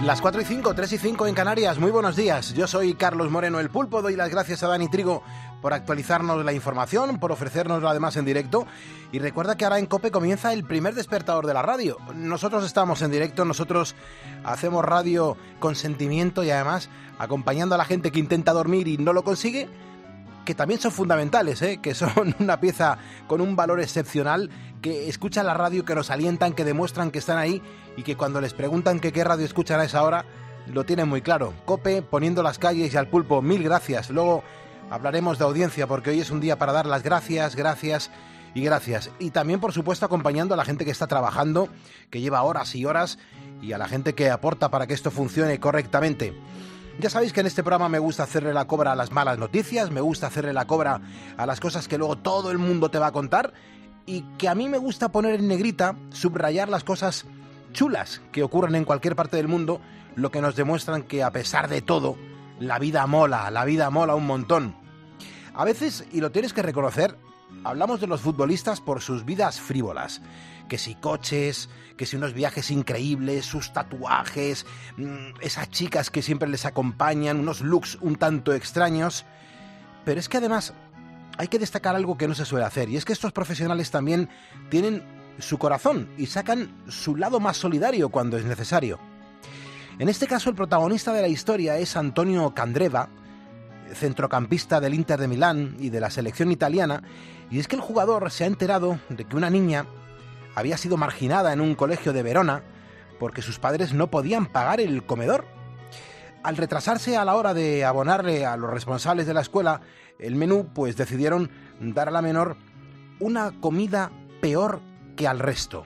Las 4 y 5, 3 y 5 en Canarias. Muy buenos días. Yo soy Carlos Moreno, el Pulpo. Doy las gracias a Dani Trigo por actualizarnos la información, por ofrecérnoslo además en directo. Y recuerda que ahora en COPE comienza el primer despertador de la radio. Nosotros estamos en directo, nosotros hacemos radio con sentimiento y además acompañando a la gente que intenta dormir y no lo consigue, que también son fundamentales, que son una pieza con un valor excepcional, que escuchan la radio, que nos alientan, que demuestran que están ahí y que cuando les preguntan que qué radio escuchan a esa hora, lo tienen muy claro. COPE, poniendo las calles y al Pulpo, mil gracias. Luego hablaremos de audiencia porque hoy es un día para dar las gracias, gracias y gracias. Y también, por supuesto, acompañando a la gente que está trabajando, que lleva horas y horas, y a la gente que aporta para que esto funcione correctamente. Ya sabéis que en este programa me gusta hacerle la cobra a las malas noticias, me gusta hacerle la cobra a las cosas que luego todo el mundo te va a contar y que a mí me gusta poner en negrita, subrayar las cosas chulas que ocurren en cualquier parte del mundo, lo que nos demuestran que a pesar de todo, la vida mola un montón. A veces, y lo tienes que reconocer, hablamos de los futbolistas por sus vidas frívolas. Que si coches, que si unos viajes increíbles, sus tatuajes, esas chicas que siempre les acompañan, unos looks un tanto extraños. Pero es que además hay que destacar algo que no se suele hacer, y es que estos profesionales también tienen su corazón y sacan su lado más solidario cuando es necesario. En este caso el protagonista de la historia es Antonio Candreva, centrocampista del Inter de Milán y de la selección italiana, y es que el jugador se ha enterado de que una niña había sido marginada en un colegio de Verona porque sus padres no podían pagar el comedor. Al retrasarse a la hora de abonarle a los responsables de la escuela el menú, pues decidieron dar a la menor una comida peor que al resto.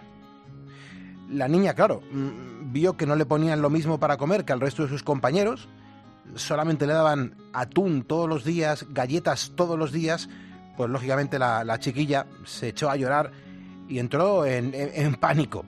La niña, claro, vio que no le ponían lo mismo para comer que al resto de sus compañeros, solamente le daban atún todos los días, galletas todos los días, pues lógicamente la chiquilla se echó a llorar y entró en pánico.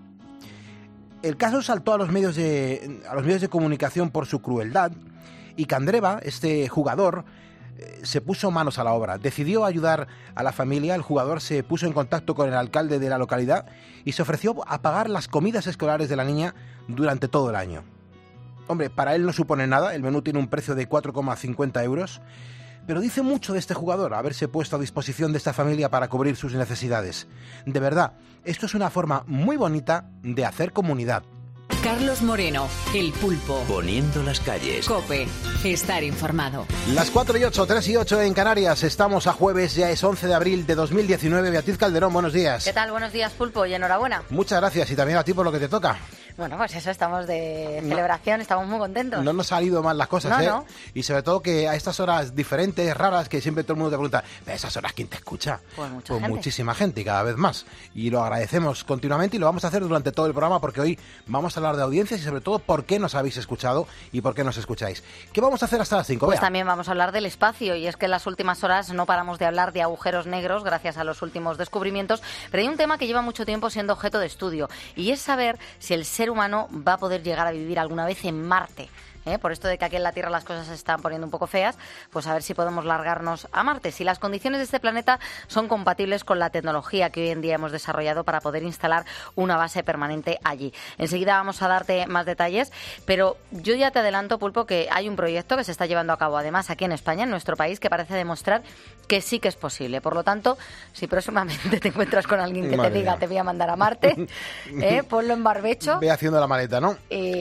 El caso saltó a los medios de comunicación por su crueldad y Candreva, este jugador, se puso manos a la obra. Decidió ayudar a la familia. El jugador se puso en contacto con el alcalde de la localidad y se ofreció a pagar las comidas escolares de la niña durante todo el año. Hombre, para él no supone nada, el menú tiene un precio de 4,50 euros, pero dice mucho de este jugador haberse puesto a disposición de esta familia para cubrir sus necesidades. De verdad, esto es una forma muy bonita de hacer comunidad. Carlos Moreno, el Pulpo. Poniendo las calles. COPE, estar informado. Las 4 y 8, 3 y 8 en Canarias. Estamos a jueves, ya es 11 de abril de 2019. Beatriz Calderón, buenos días. ¿Qué tal? Buenos días, Pulpo, y enhorabuena. Muchas gracias, y también a ti por lo que te toca. Bueno, pues eso, estamos de celebración, estamos muy contentos. No nos han salido mal las cosas, No. Y sobre todo que a estas horas diferentes, raras, que siempre todo el mundo te pregunta, ¿pero esas horas quién te escucha? Pues mucha gente. Muchísima gente y cada vez más. Y lo agradecemos continuamente y lo vamos a hacer durante todo el programa porque hoy vamos a hablar de audiencias y sobre todo por qué nos habéis escuchado y por qué nos escucháis. ¿Qué vamos a hacer hasta las 5? Pues también vamos a hablar del espacio, y es que en las últimas horas no paramos de hablar de agujeros negros gracias a los últimos descubrimientos, pero hay un tema que lleva mucho tiempo siendo objeto de estudio, y es saber si el ser humano va a poder llegar a vivir alguna vez en Marte. Por esto de que aquí en la Tierra las cosas se están poniendo un poco feas, pues a ver si podemos largarnos a Marte, si las condiciones de este planeta son compatibles con la tecnología que hoy en día hemos desarrollado para poder instalar una base permanente allí. Enseguida vamos a darte más detalles, pero yo ya te adelanto, Pulpo, que hay un proyecto que se está llevando a cabo además aquí en España, en nuestro país, que parece demostrar que sí que es posible. Por lo tanto, si próximamente te encuentras con alguien que te diga te voy a mandar a Marte, ponlo en barbecho. Ve haciendo la maleta, ¿no?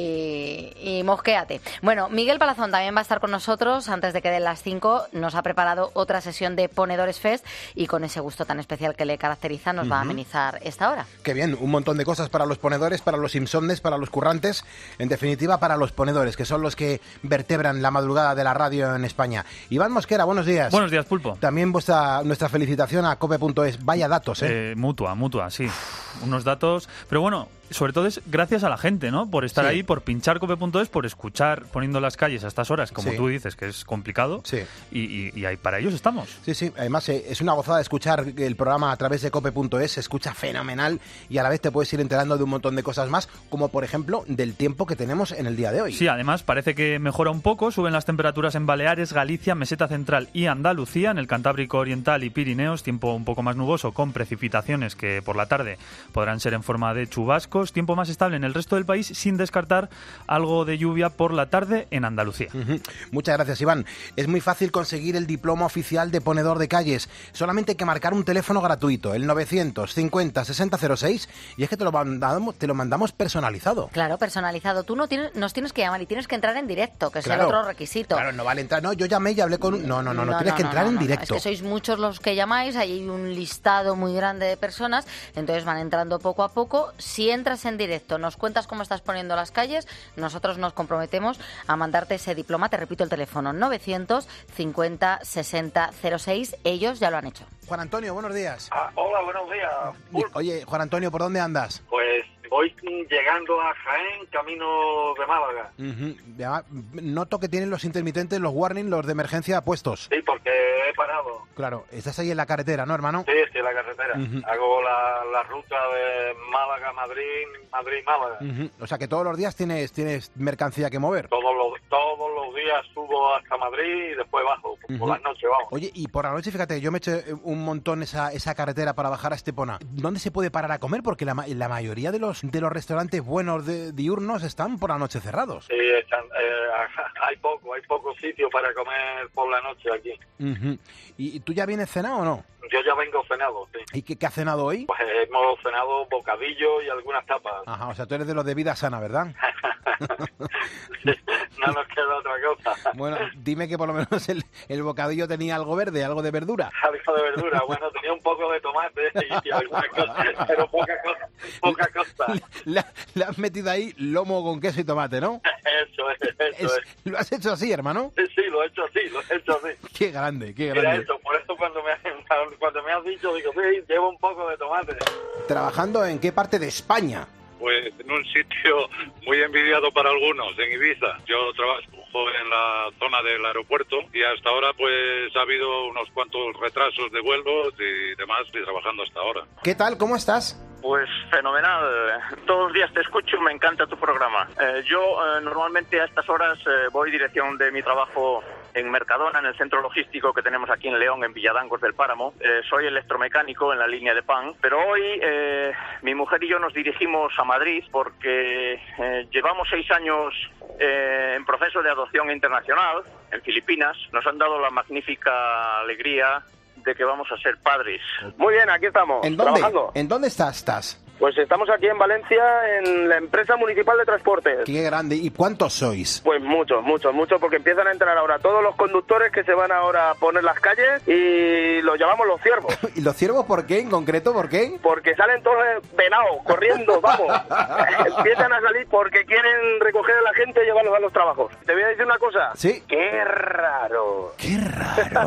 Y mosquéate. Bueno, Miguel Palazón también va a estar con nosotros antes de que den las 5. Nos ha preparado otra sesión de Ponedores Fest y con ese gusto tan especial que le caracteriza nos va a amenizar esta hora. Qué bien, un montón de cosas para los ponedores, para los insomnes, para los currantes, en definitiva para los ponedores, que son los que vertebran la madrugada de la radio en España. Iván Mosquera, buenos días. Buenos días, Pulpo. También nuestra felicitación a cope.es. Vaya datos, Mutua, sí. Unos datos, pero bueno, sobre todo es gracias a la gente, ¿no? Por estar ahí, por pinchar cope.es, por escuchar Poniendo las calles a estas horas, como tú dices, que es complicado. Sí. Y ahí para ellos estamos. Sí. Además, es una gozada escuchar el programa a través de cope.es. Se escucha fenomenal y a la vez te puedes ir enterando de un montón de cosas más, como por ejemplo del tiempo que tenemos en el día de hoy. Sí, además parece que mejora un poco. Suben las temperaturas en Baleares, Galicia, Meseta Central y Andalucía. En el Cantábrico Oriental y Pirineos, tiempo un poco más nuboso, con precipitaciones que por la tarde Podrán ser en forma de chubascos, tiempo más estable en el resto del país, sin descartar algo de lluvia por la tarde en Andalucía. Muchas gracias, Iván. Es muy fácil conseguir el diploma oficial de ponedor de calles. Solamente hay que marcar un teléfono gratuito, el 950 6006, y es que te lo mandamos personalizado. Claro, personalizado. Tú nos tienes que llamar y tienes que entrar en directo, que es Claro. el otro requisito. Claro, no vale entrar. No, yo llamé y hablé con... No, tienes que entrar en directo. Es que sois muchos los que llamáis, hay un listado muy grande de personas, entonces van entrando poco a poco. Si entras en directo, nos cuentas cómo estás poniendo las calles, nosotros nos comprometemos a mandarte ese diploma. Te repito el teléfono, 950 60 06. Ellos ya lo han hecho. Juan Antonio, buenos días. Hola, buenos días. Oye, Juan Antonio, ¿por dónde andas? Pues voy llegando a Jaén, camino de Málaga. Ya, noto que tienen los intermitentes, los warning, los de emergencia puestos. Sí, porque he parado. Claro, estás ahí en la carretera, ¿no, hermano? Sí, en la carretera. Hago la ruta de Málaga-Madrid, Madrid-Málaga. O sea que todos los días tienes mercancía que mover. Todos los días subo hasta Madrid y después bajo, por las noches, vamos. Oye, y por la noche, fíjate, yo me eché un montón esa carretera para bajar a Estepona. ¿Dónde se puede parar a comer? Porque la mayoría de los restaurantes buenos diurnos están por la noche cerrados. Sí, hay poco sitio para comer por la noche aquí. ¿Y tú ya vienes cenado o no? Yo ya vengo cenado, sí. ¿Y qué has cenado hoy? Pues hemos cenado bocadillo y algunas tapas. Ajá, o sea, tú eres de los de vida sana, ¿verdad? No nos queda otra cosa. Bueno, dime que por lo menos el bocadillo tenía algo verde, algo de verdura. Algo de verdura, bueno, tenía un poco de tomate y alguna cosa, pero poca cosa. Le has metido ahí lomo con queso y tomate, ¿no? Eso es. ¿Lo has hecho así, hermano? Sí, lo he hecho así. Qué grande. Mira eso, por eso cuando me has dicho, digo, sí, llevo un poco de tomate. ¿Trabajando en qué parte de España? Pues en un sitio muy envidiado para algunos, en Ibiza. Yo trabajo en la zona del aeropuerto y hasta ahora pues ha habido unos cuantos retrasos de vuelos y demás, y trabajando hasta ahora. ¿Qué tal? ¿Cómo estás? Pues fenomenal. Todos los días te escucho, me encanta tu programa. Yo normalmente a estas horas voy dirección de mi trabajo en Mercadona, en el centro logístico que tenemos aquí en León, en Villadangos del Páramo. Soy electromecánico en la línea de PAN, pero hoy mi mujer y yo nos dirigimos a Madrid porque llevamos 6 años en proceso de adopción internacional en Filipinas. Nos han dado la magnífica alegría de que vamos a ser padres. Muy bien, aquí estamos, ¿En dónde? trabajando. ¿En dónde estás? Pues estamos aquí en Valencia, en la empresa municipal de transportes. Qué grande. ¿Y cuántos sois? Pues muchos, porque empiezan a entrar ahora todos los conductores que se van ahora a poner las calles y los llamamos los ciervos. ¿Y los ciervos por qué? ¿En concreto por qué? Porque salen todos venados, corriendo, vamos. Empiezan a salir porque quieren recoger a la gente y llevarlos a los trabajos. Te voy a decir una cosa. Sí. ¡Qué raro! ¡Qué raro!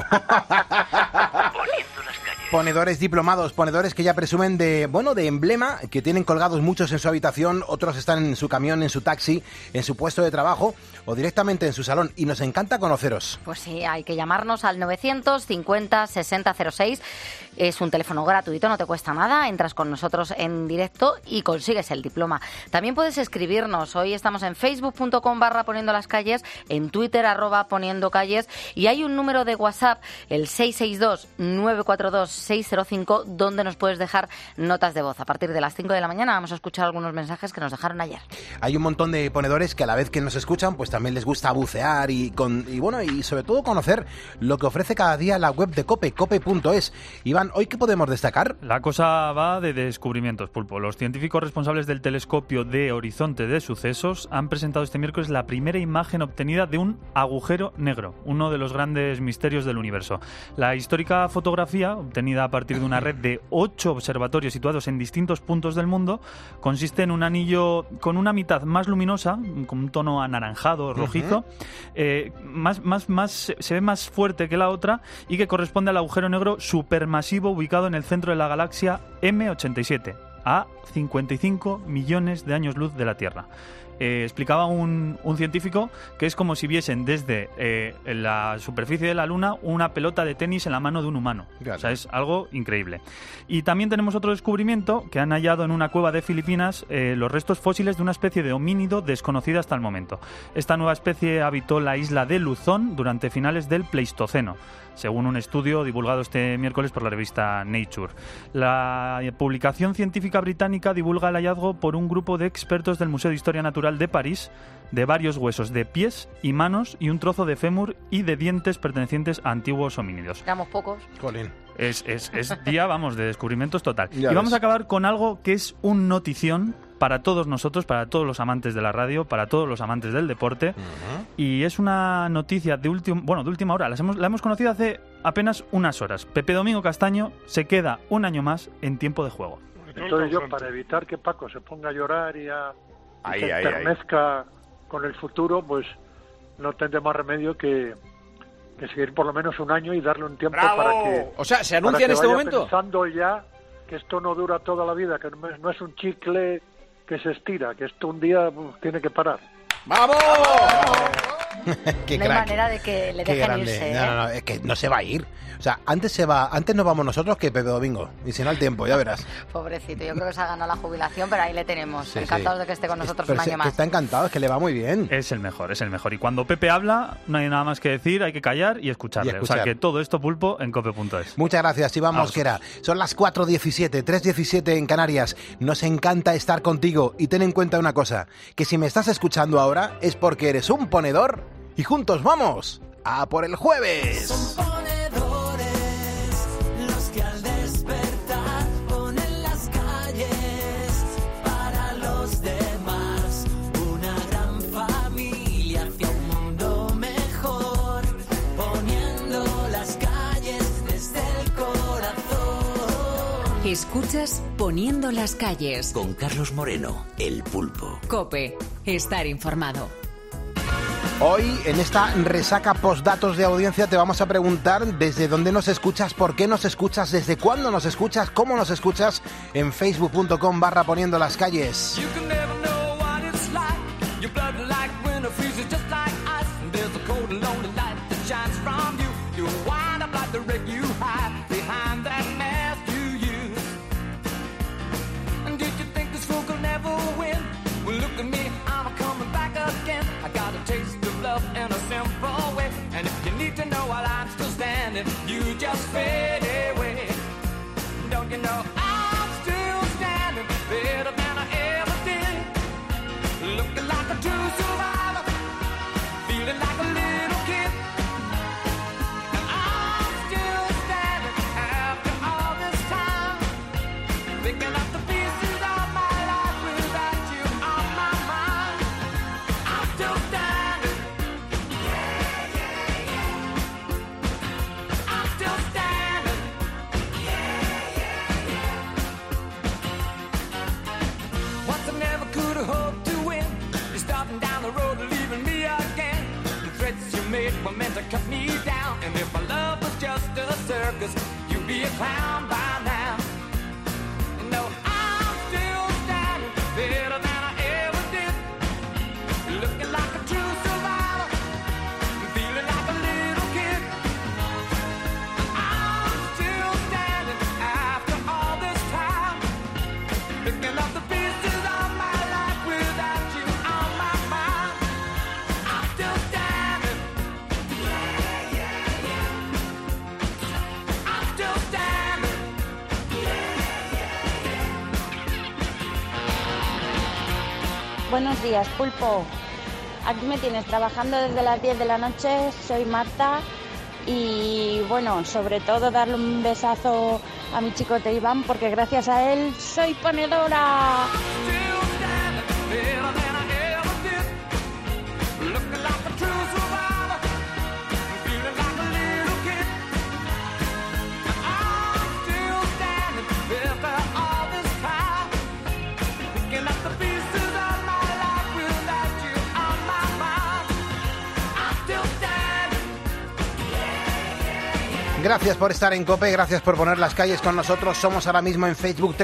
Ponedores diplomados, ponedores que ya presumen de emblema, que tienen colgados muchos en su habitación, otros están en su camión, en su taxi, en su puesto de trabajo o directamente en su salón. Y nos encanta conoceros. Pues sí, hay que llamarnos al 950 60 06. Es un teléfono gratuito, no te cuesta nada. Entras con nosotros en directo y consigues el diploma. También puedes escribirnos. Hoy estamos en facebook.com/poniendo las calles, en Twitter @poniendo calles, y hay un número de WhatsApp, el 662 942 605, donde nos puedes dejar notas de voz. A partir de las 5 de la mañana vamos a escuchar algunos mensajes que nos dejaron ayer. Hay un montón de ponedores que a la vez que nos escuchan, pues también les gusta bucear y sobre todo conocer lo que ofrece cada día la web de COPE, cope.es. Iván, ¿hoy qué podemos destacar? La cosa va de descubrimientos, Pulpo. Los científicos responsables del telescopio de Horizonte de Sucesos han presentado este miércoles la primera imagen obtenida de un agujero negro, uno de los grandes misterios del universo. La histórica fotografía, obtenida a partir de una red de 8 observatorios situados en distintos puntos del mundo, consiste en un anillo con una mitad más luminosa, con un tono anaranjado, rojizo, se ve más fuerte que la otra, y que corresponde al agujero negro supermasivo ubicado en el centro de la galaxia M87, a 55 millones de años luz de la Tierra. explicaba un científico que es como si viesen desde la superficie de la Luna una pelota de tenis en la mano de un humano. Claro. O sea, es algo increíble. Y también tenemos otro descubrimiento que han hallado en una cueva de Filipinas los restos fósiles de una especie de homínido desconocida hasta el momento. Esta nueva especie habitó la isla de Luzón durante finales del Pleistoceno, según un estudio divulgado este miércoles por la revista Nature. La publicación científica británica divulga el hallazgo por un grupo de expertos del Museo de Historia Natural de París de varios huesos de pies y manos y un trozo de fémur y de dientes pertenecientes a antiguos homínidos. Éramos pocos. Colín. Es día, vamos, de descubrimientos total. Ya y vamos ves. a acabar con algo que es un notición para todos nosotros, para todos los amantes de la radio, para todos los amantes del deporte. Uh-huh. Y es una noticia de última hora. La hemos conocido hace apenas unas horas. Pepe Domingo Castaño se queda un año más en tiempo de juego. Entonces yo, para evitar que Paco se ponga a llorar y se Ahí. enternezca con el futuro, pues no tendré más remedio que seguir por lo menos un año y darle un tiempo ¡Bravo! para que... O sea, ¿se para anuncia que en este vaya momento? pensando ya que esto no dura toda la vida, que no es un chicle que se estira, que esto un día tiene que parar. ¡Vamos! Qué No hay crack. manera de que le Qué dejen grande. irse, ¿eh? No, es que no se va a ir. O sea, antes nos vamos nosotros que Pepe Domingo. Y si no, al tiempo, ya verás. Pobrecito, yo creo que se ha ganado la jubilación, pero ahí le tenemos. Sí, Encantados sí. de que esté con nosotros Pero un año que más. está encantado, es que le va muy bien. Es el mejor, es el mejor. Y cuando Pepe habla, no hay nada más que decir, hay que callar y escucharle. Y escuchar. O sea que todo esto, Pulpo, en cope.es. Muchas gracias, Iván A Mosquera. Son las 4:17, 3:17 en Canarias. Nos encanta estar contigo y ten en cuenta una cosa, que si me estás escuchando ahora es porque eres un ponedor y juntos vamos a por el jueves. Los que al despertar ponen las calles para los demás, una gran familia hacia un mundo mejor, poniendo las calles desde el corazón. Escuchas Poniendo las calles. Con Carlos Moreno, el Pulpo. Cope, estar informado. Hoy, en esta resaca postdatos de audiencia, te vamos a preguntar desde dónde nos escuchas, por qué nos escuchas, desde cuándo nos escuchas, cómo nos escuchas en facebook.com/poniendo las calles. You can never know what it's like. Your blood like winter freezes just like ice. And there's a cold and lonely light that shines from you. You wind up like the wreck you hide behind that mask you use. And did you think this fool could never win? Well, look at me, I'm coming back again. I got a taste of love in a simple way. And if you need to know while I'm still standing, you just fade away. Don't you know I'm still standing better than I ever did? Looking like a true survivor, feeling like a little kid. And I'm still standing after all this time, picking up the pieces of my life without you on my mind. I'm still standing. I'm still standing. Once I never could have hoped to win. You're starting down the road and leaving me again. The threats you made were meant to cut me down. And if my love was just a circus, you'd be a clown by now. And no, I'm still standing better than I ever did. Looking like a true survivor, feeling like a little kid. I'm still standing after all this time, picking up the pieces of my life without you on my mind. I'm still standing. I'm still standing. Buenos días, Pulpo. Aquí me tienes trabajando desde las 10 de la noche. Soy Marta y, bueno, sobre todo darle un besazo a mi chicote Iván porque gracias a él soy ponedora. Still standing better than I ever did. Looking like a true survivor, feeling like a little kid. I'm still standing after all this time, picking up the pieces of my life without you on my mind. I'm still standing. Gracias por estar en COPE, gracias por poner las calles con nosotros. Somos ahora mismo en Facebook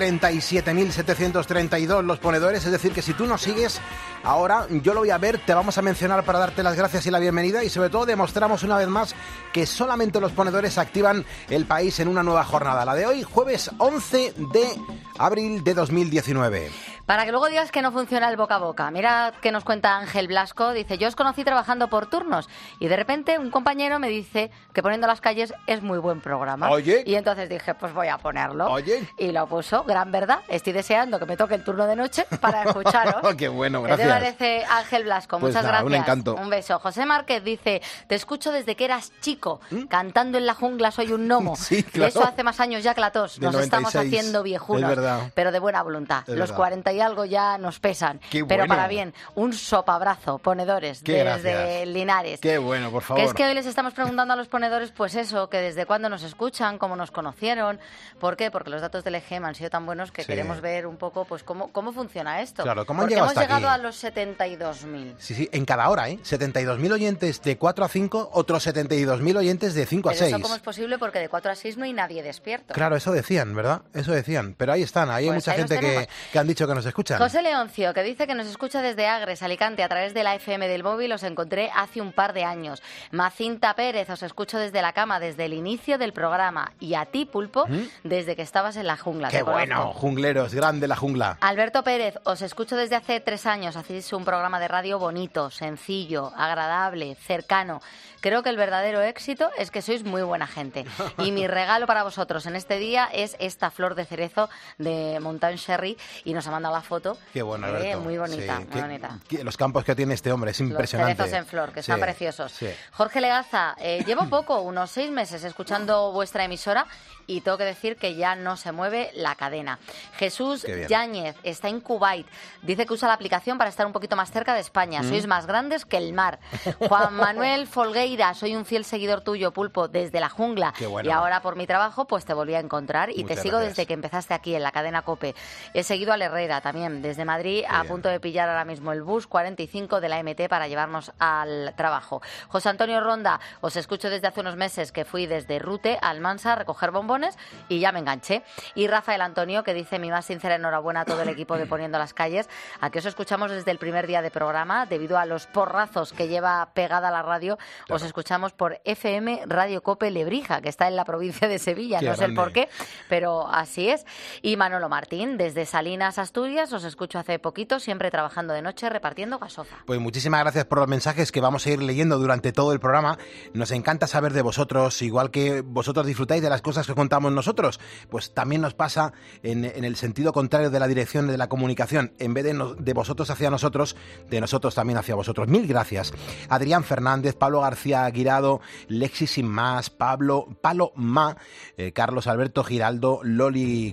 37.732 los ponedores, es decir que si tú nos sigues ahora, yo lo voy a ver, te vamos a mencionar para darte las gracias y la bienvenida, y sobre todo demostramos una vez más que solamente los ponedores activan el país en una nueva jornada, la de hoy, jueves 11 de abril de 2019. Para que luego digas que no funciona el boca a boca. Mira que nos cuenta Ángel Blasco. Dice, yo os conocí trabajando por turnos y de repente un compañero me dice que Poniendo las calles es muy buen programa. Oye. Y entonces dije, pues voy a ponerlo. Oye. Y lo puso, gran verdad. Estoy deseando que me toque el turno de noche para escucharos. Qué bueno, ¿Qué te gracias. parece, Ángel Blasco? Pues Muchas nada, gracias. un encanto. Un beso. José Márquez dice, te escucho desde que eras chico, cantando en la jungla soy un gnomo. Sí, De claro. eso hace más años ya que la tos. Del Nos estamos 96. haciendo viejunos. Es verdad. Pero de buena voluntad. Es Los verdad. 40 y algo ya nos pesan. Qué Pero bueno. para bien, un sopabrazo, ponedores, Qué desde gracias. Linares. Qué bueno, por favor. Que es que hoy les estamos preguntando a los ponedores, pues eso, que desde cuándo nos escuchan, cómo nos conocieron. ¿Por qué? Porque los datos del EGEM han sido tan buenos que Sí. queremos ver un poco pues cómo funciona esto. Claro, ¿cómo han Porque llegado hemos hasta llegado aquí? a los 72.000. Sí, en cada hora, 72.000 oyentes de 4 a 5, otros 72.000 oyentes de 5 a Pero 6. eso cómo es posible, porque de 4 a 6 no hay nadie despierto. Claro, eso decían, ¿verdad? Eso decían. Pero ahí están, ahí hay Pues mucha ahí los gente tenemos. que han dicho que nos escuchan. José Leoncio, que dice que nos escucha desde Agres, Alicante, a través de la FM del móvil, os encontré hace un par de años. Macinta Pérez, os escucho desde la cama, desde el inicio del programa. Y a ti, Pulpo, desde que estabas en la jungla. ¡Qué te conozco. bueno! Jungleros, grande la jungla. Alberto Pérez, os escucho desde hace 3 años. Hacéis un programa de radio bonito, sencillo, agradable, cercano. Creo que el verdadero éxito es que sois muy buena gente. Y mi regalo para vosotros en este día es esta flor de cerezo de Montagne Sherry. Y nos ha mandado la foto. Qué bueno, Alberto. Muy bonita, Sí, muy bonita. los campos que tiene este hombre, es impresionante. Los cerezos en flor, que están Sí, preciosos. sí. Jorge Legaza, llevo poco, unos 6 meses escuchando vuestra emisora y tengo que decir que ya no se mueve la cadena. Jesús Qué bien. Yáñez está en Kuwait. Dice que usa la aplicación para estar un poquito más cerca de España. Sois más grandes que el mar. Juan Manuel Folgueira, soy un fiel seguidor tuyo, Pulpo, desde la jungla. Qué bueno. Y ahora por mi trabajo pues te volví a encontrar y Muchas te sigo gracias. desde que empezaste aquí en la cadena COPE. He seguido al Herrera también, desde Madrid, a bien. punto de pillar ahora mismo el bus 45 de la MT para llevarnos al trabajo. José Antonio Ronda, os escucho desde hace unos meses que fui desde Rute a Almansa a recoger bombones y ya me enganché. Y Rafael Antonio, que dice mi más sincera enhorabuena a todo el equipo de Poniendo las Calles. Aquí os escuchamos desde el primer día de programa, debido a los porrazos que lleva pegada la radio. Claro. Os escuchamos por FM Radio Cope Lebrija, que está en la provincia de Sevilla. Qué No sé el grande. por qué, pero así es. Y Manolo Martín, desde Salinas, Asturias, os escucho hace poquito, siempre trabajando de noche repartiendo gasofa. Pues muchísimas gracias por los mensajes que vamos a ir leyendo durante todo el programa. Nos encanta saber de vosotros, igual que vosotros disfrutáis de las cosas que contamos nosotros, pues también nos pasa en el sentido contrario de la dirección de la comunicación. En vez de vosotros hacia nosotros, de nosotros también hacia vosotros. Mil gracias. Adrián Fernández, Pablo García Guirado, Lexi Sin Más, Palo Ma, Carlos Alberto Giraldo, Loli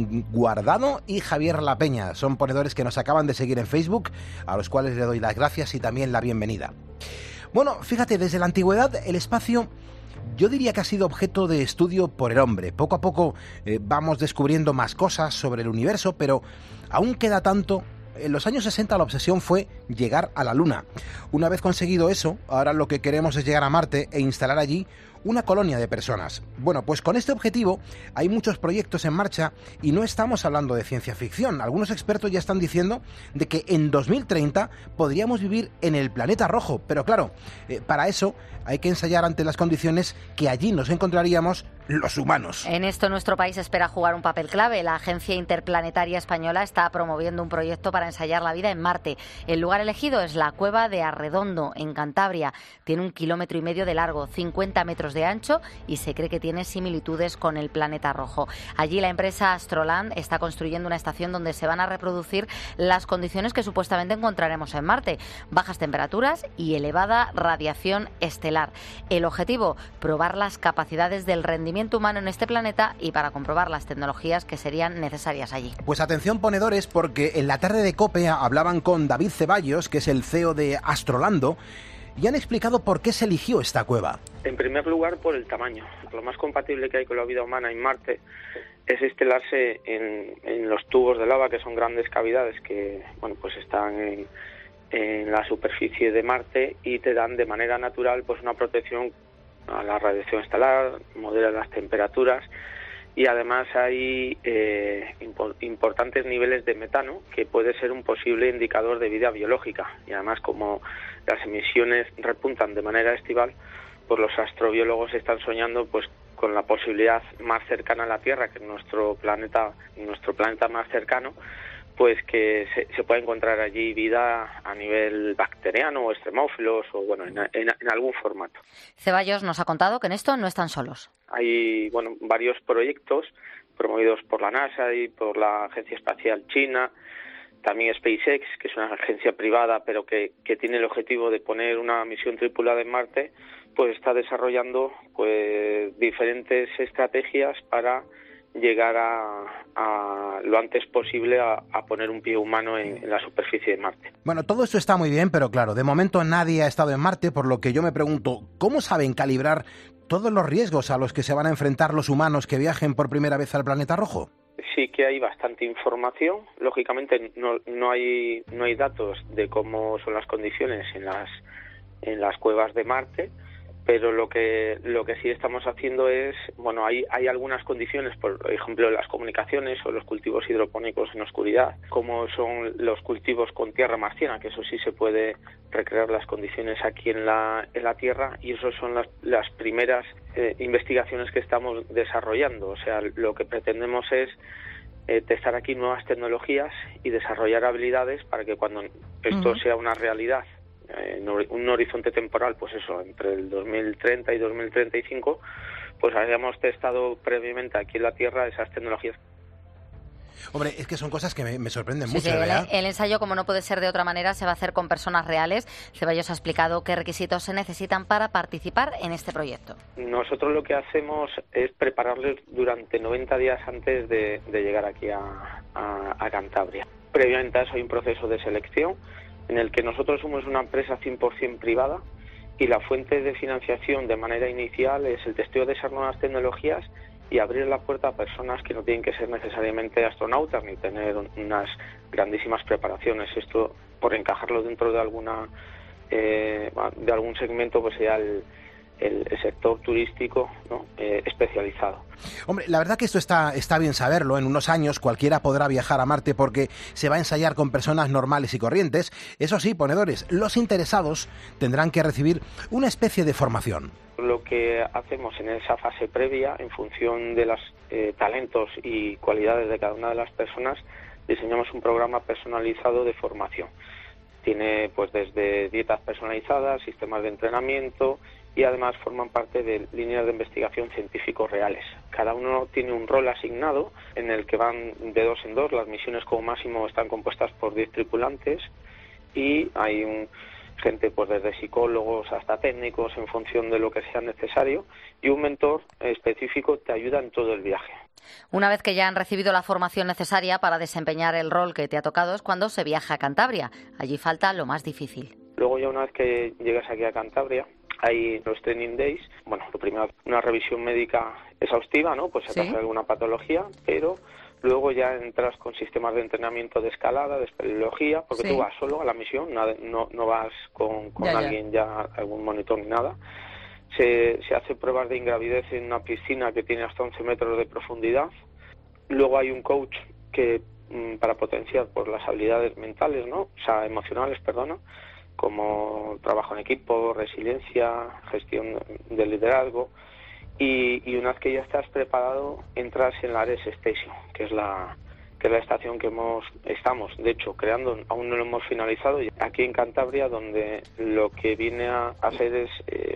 Guardado y Javier La Peña. Son ponedores que nos acaban de seguir en Facebook, a los cuales le doy las gracias y también la bienvenida. Bueno, fíjate, desde la antigüedad el espacio yo diría que ha sido objeto de estudio por el hombre. Poco a poco vamos descubriendo más cosas sobre el universo, pero aún queda tanto. En los años 60 la obsesión fue llegar a la Luna. Una vez conseguido eso, ahora lo que queremos es llegar a Marte e instalar allí una colonia de personas. Bueno, pues con este objetivo hay muchos proyectos en marcha y no estamos hablando de ciencia ficción. Algunos expertos ya están diciendo de que en 2030 podríamos vivir en el planeta rojo. Pero claro, para eso hay que ensayar ante las condiciones que allí nos encontraríamos los humanos. En esto nuestro país espera jugar un papel clave. La Agencia Interplanetaria Española está promoviendo un proyecto para ensayar la vida en Marte. El lugar elegido es la cueva de Arredondo, en Cantabria. Tiene 1,5 kilómetros de largo, 50 metros de ancho y se cree que tiene similitudes con el planeta rojo. Allí la empresa Astroland está construyendo una estación donde se van a reproducir las condiciones que supuestamente encontraremos en Marte. Bajas temperaturas y elevada radiación estelar. El objetivo, probar las capacidades del rendimiento humano en este planeta y para comprobar las tecnologías que serían necesarias allí. Pues atención ponedores, porque en la tarde de COPE hablaban con David Ceballos, que es el CEO de Astrolando, y han explicado por qué se eligió esta cueva. En primer lugar, por el tamaño. Lo más compatible que hay con la vida humana en Marte es instalarse en los tubos de lava, que son grandes cavidades que pues están en la superficie de Marte y te dan de manera natural pues una protección a la radiación estelar, modela las temperaturas y además hay importantes niveles de metano que puede ser un posible indicador de vida biológica. Y además, como las emisiones repuntan de manera estival, pues los astrobiólogos están soñando pues con la posibilidad más cercana a la Tierra, que nuestro planeta más cercano, pues que se pueda encontrar allí vida a nivel bacteriano o extremófilos o bueno en algún formato. Ceballos nos ha contado que en esto no están solos. Hay varios proyectos promovidos por la NASA y por la Agencia Espacial China, también SpaceX, que es una agencia privada pero que tiene el objetivo de poner una misión tripulada en Marte, pues está desarrollando pues diferentes estrategias para llegar a lo antes posible a poner un pie humano en la superficie de Marte. Bueno, todo esto está muy bien, pero claro, de momento nadie ha estado en Marte, por lo que yo me pregunto, ¿cómo saben calibrar todos los riesgos a los que se van a enfrentar los humanos que viajen por primera vez al planeta rojo? Sí que hay bastante información. Lógicamente no hay datos de cómo son las condiciones en las cuevas de Marte, pero lo que sí estamos haciendo es, hay algunas condiciones, por ejemplo, las comunicaciones o los cultivos hidropónicos en oscuridad, como son los cultivos con tierra marciana, que eso sí se puede recrear las condiciones aquí en la Tierra, y eso son las primeras investigaciones que estamos desarrollando. O sea, lo que pretendemos es testar aquí nuevas tecnologías y desarrollar habilidades para que cuando esto sea una realidad, en un horizonte temporal, pues eso, entre el 2030 y 2035, pues hayamos testado previamente aquí en la Tierra esas tecnologías. Hombre, es que son cosas que me sorprenden mucho. Sí, el ensayo, como no puede ser de otra manera, se va a hacer con personas reales. Ceballos ha explicado qué requisitos se necesitan para participar en este proyecto. Nosotros lo que hacemos es prepararles durante 90 días antes de llegar aquí a Cantabria. Previamente a eso hay un proceso de selección en el que nosotros somos una empresa 100% privada y la fuente de financiación de manera inicial es el testeo de esas nuevas tecnologías y abrir la puerta a personas que no tienen que ser necesariamente astronautas ni tener unas grandísimas preparaciones. Esto, por encajarlo dentro de algún segmento, pues sería el sector turístico, ¿no? Especializado. Hombre, la verdad que esto está bien saberlo. En unos años cualquiera podrá viajar a Marte porque se va a ensayar con personas normales y corrientes. Eso sí, ponedores, los interesados tendrán que recibir una especie de formación. Lo que hacemos en esa fase previa, en función de los talentos y cualidades de cada una de las personas, diseñamos un programa personalizado de formación. Tiene pues desde dietas personalizadas, sistemas de entrenamiento y además forman parte de líneas de investigación científicos reales. Cada uno tiene un rol asignado en el que van de 2 en 2. Las misiones como máximo están compuestas por 10 tripulantes y hay gente pues desde psicólogos hasta técnicos en función de lo que sea necesario, y un mentor específico te ayuda en todo el viaje. Una vez que ya han recibido la formación necesaria para desempeñar el rol que te ha tocado es cuando se viaja a Cantabria. Allí falta lo más difícil. Luego ya una vez que llegas aquí a Cantabria hay los training days. Bueno, lo primero, una revisión médica exhaustiva, ¿no? Pues si acaso hay alguna patología, pero luego ya entras con sistemas de entrenamiento de escalada, de espeleología, porque tú vas solo a la misión, no vas con alguien ya, algún monitor ni nada. Se hace pruebas de ingravidez en una piscina que tiene hasta 11 metros de profundidad. Luego hay un coach que para potenciar pues las habilidades mentales, ¿no? O sea, emocionales, perdona, como trabajo en equipo, resiliencia, gestión del liderazgo. Y una vez que ya estás preparado, entras en la Ares Station, que es la estación que estamos, de hecho, creando. Aún no lo hemos finalizado, aquí en Cantabria, donde lo que viene a hacer es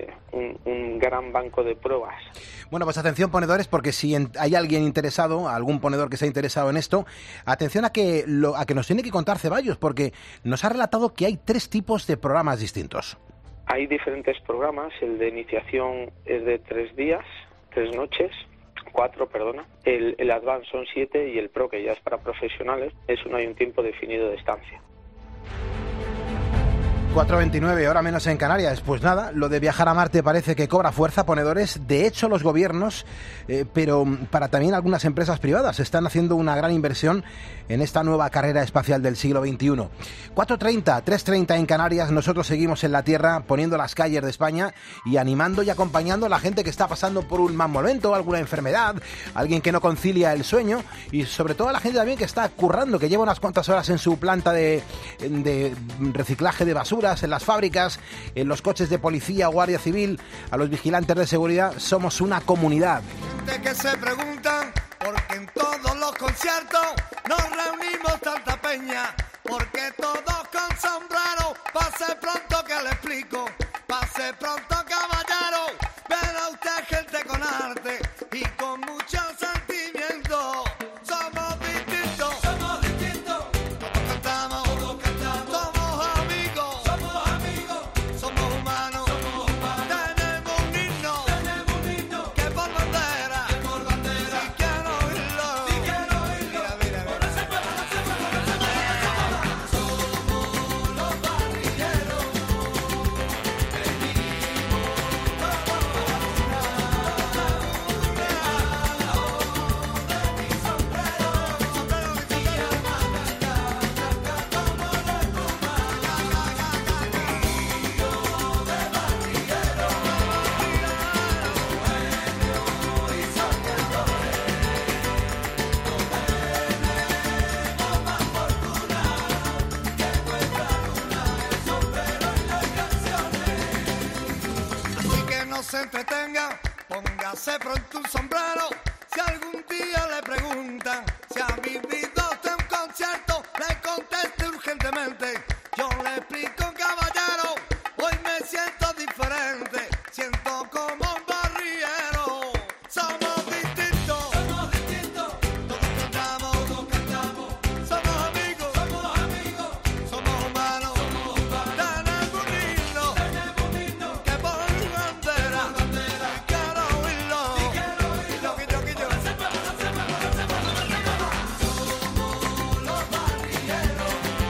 un gran banco de pruebas. Bueno, pues atención, ponedores, porque si hay alguien interesado, algún ponedor que esté interesado en esto, atención a que nos tiene que contar Ceballos, porque nos ha relatado que hay 3 tipos de programas distintos. Hay diferentes programas. El de iniciación es de 3 días, 3 noches, 4, perdona. El Advance son 7 y el Pro, que ya es para profesionales, eso no hay un tiempo definido de estancia. 4:29, hora menos en Canarias. Pues nada, lo de viajar a Marte parece que cobra fuerza, ponedores. De hecho, los gobiernos, pero para también algunas empresas privadas, están haciendo una gran inversión en esta nueva carrera espacial del siglo XXI. 4:30, 3:30 en Canarias. Nosotros seguimos en la Tierra poniendo las calles de España y animando y acompañando a la gente que está pasando por un mal momento, alguna enfermedad, alguien que no concilia el sueño y sobre todo a la gente también que está currando, que lleva unas cuantas horas en su planta de reciclaje de basura, en las fábricas, en los coches de policía o guardia civil, a los vigilantes de seguridad. Somos una comunidad. Gente que se preguntan por qué en todos los conciertos nos reunimos tanta peña, porque todos con sombrero. Pase pronto que le explico, pase pronto caballero, verá usted gente con arte y con mucho sentimiento. Somos distintos, somos distintos, todos cantamos, somos amigos, somos humanos, tenemos un himno que por bandera, si quiero oírlo, mira, somos los barrilleros, así que no se entretenga, póngase pronto un sombrero. Si algún día le preguntan si ha vivido usted un concierto, le conteste urgentemente. Yo le explico, caballero, hoy me siento diferente, siento como un barriero. Somos distintos, todos cantamos, somos amigos, somos humanos, tenemos un himno que por bandera, quiero oírlo, somos los barrilleros,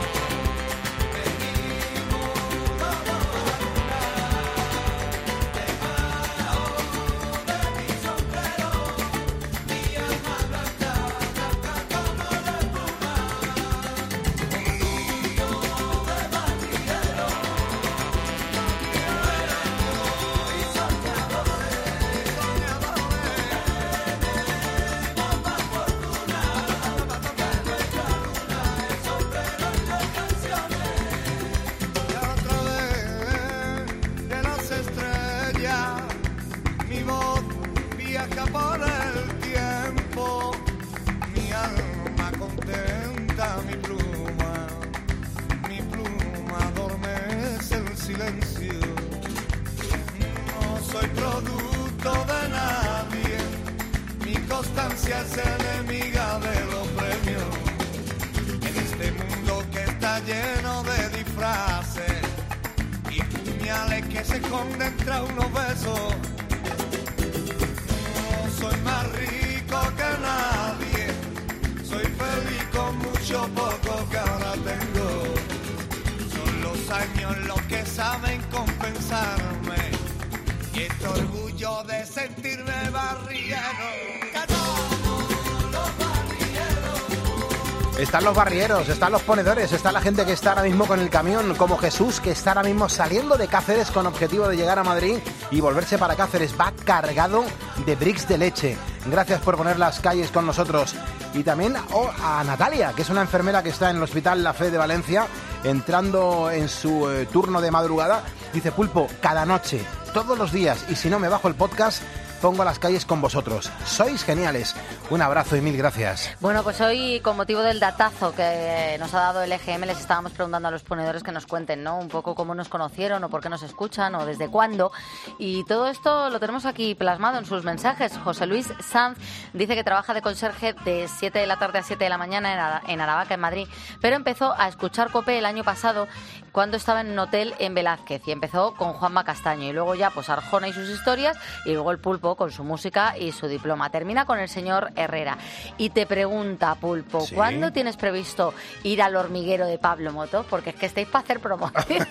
de las estrellas, mi voz viaja por el tiempo, mi alma contenta, mi pluma adormece el silencio. No soy producto de nadie, mi constancia es enemiga de los premios. En este mundo que está lleno de disfraces y puñales que se esconden tras unos besos, no soy más rico que nadie, soy feliz con mucho poco que ahora tengo. Son los años los que saben compensarme y este orgullo de sentirme barriero. Están los barrieros, están los ponedores, está la gente que está ahora mismo con el camión, como Jesús, que está ahora mismo saliendo de Cáceres con objetivo de llegar a Madrid y volverse para Cáceres. Va cargado de bricks de leche. Gracias por poner las calles con nosotros. Y también a Natalia, que es una enfermera que está en el Hospital La Fe de Valencia, entrando en su turno de madrugada. Dice: Pulpo, cada noche, todos los días, y si no me bajo el podcast, pongo las calles con vosotros. Sois geniales. Un abrazo y mil gracias. Bueno, pues hoy, con motivo del datazo que nos ha dado el EGM, les estábamos preguntando a los ponedores que nos cuenten, ¿no?, un poco cómo nos conocieron o por qué nos escuchan o desde cuándo. Y todo esto lo tenemos aquí plasmado en sus mensajes. José Luis Sanz dice que trabaja de conserje de 7 de la tarde a 7 de la mañana en Aravaca, en Madrid, pero empezó a escuchar COPE el año pasado cuando estaba en un hotel en Velázquez y empezó con Juanma Castaño y luego ya pues Arjona y sus historias y luego el Pulpo con su música y su diploma. Termina con el señor Herrera y te pregunta, Pulpo, Sí. ¿cuándo tienes previsto ir al hormiguero de Pablo Motos? Porque es que estáis para hacer promoción.